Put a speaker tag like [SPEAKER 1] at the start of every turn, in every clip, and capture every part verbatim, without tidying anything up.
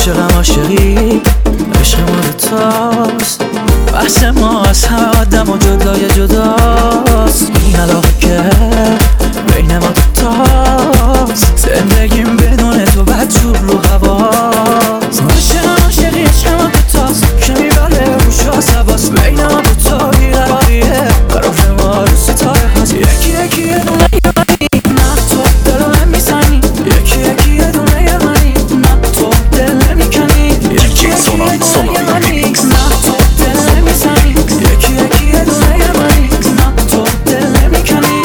[SPEAKER 1] عاشقم عاشقی عشق ما دوتاست، بحث ما از همه آدم و جدای جداست. این علاقه که بین ما دوتاست، زندگیم بدون تو بدجور رو هواست. عاشقم عاشقی عشق ما دوتاست که میبره روش حساباست. بین ما دوتا بیقراریه قرار ما رو ستاره هست. یکی یکی یه دونه یه منی، نه تو دل من میزنی. یکی یکی یه دونه یه منی، نه تو دل نمیکنی. یکی یکی یه دونه یه منی، نه تو دل نمیزنی. یکی یکی یه دونه یه منی، نه تو دل نمیکنی.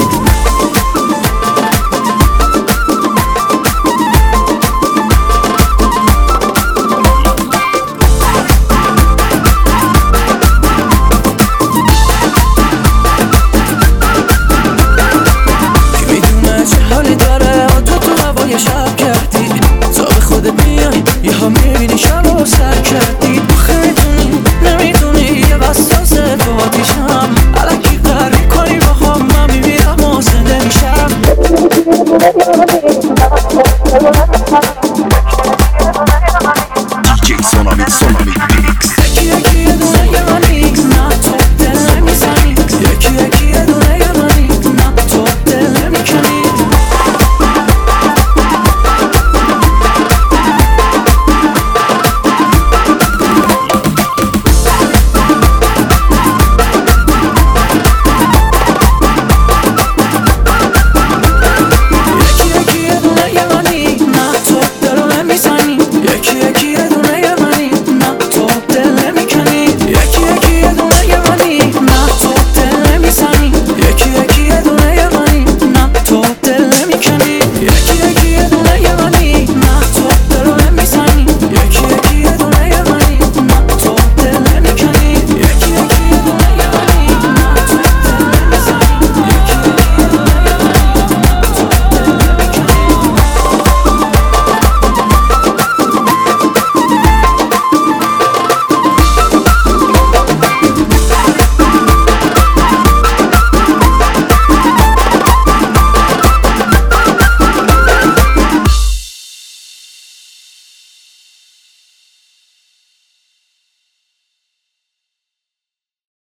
[SPEAKER 1] کی میدونه چه حالی داره و تو تو هوای شب کردی. تا به خودت میای یه ها میبینی شب و سر کردی.